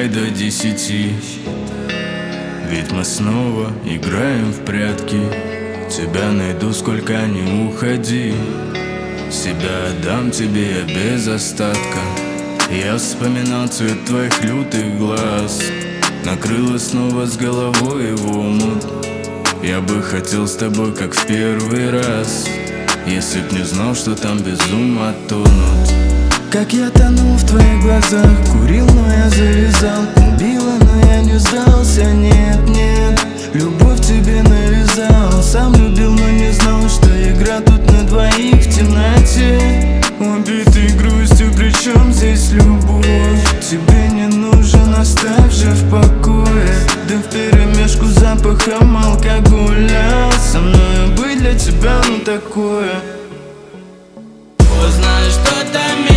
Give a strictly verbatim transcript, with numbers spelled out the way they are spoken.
считай до десяти, ведь мы снова играем в прятки. Тебя найду, сколько не уходи, себя отдам тебе без остатка. Я вспоминал цвет твоих лютых глаз, накрыло снова с головой в омут. Я бы хотел с тобой, как в первый раз, если б не знал, что там без ума тонут. Как я тонул в твоих глазах, курил, но я завязал. Убила, но я не сдался, нет, нет. Любовь тебе навязал, сам любил, но не знал, что игра тут на двоих в темноте. Убитый грустью, причем здесь любовь? Тебе не нужен, оставь же в покое. Да вперемешку с запахом алкоголя. Со мною быть для тебя, ну такое. Узнай, что там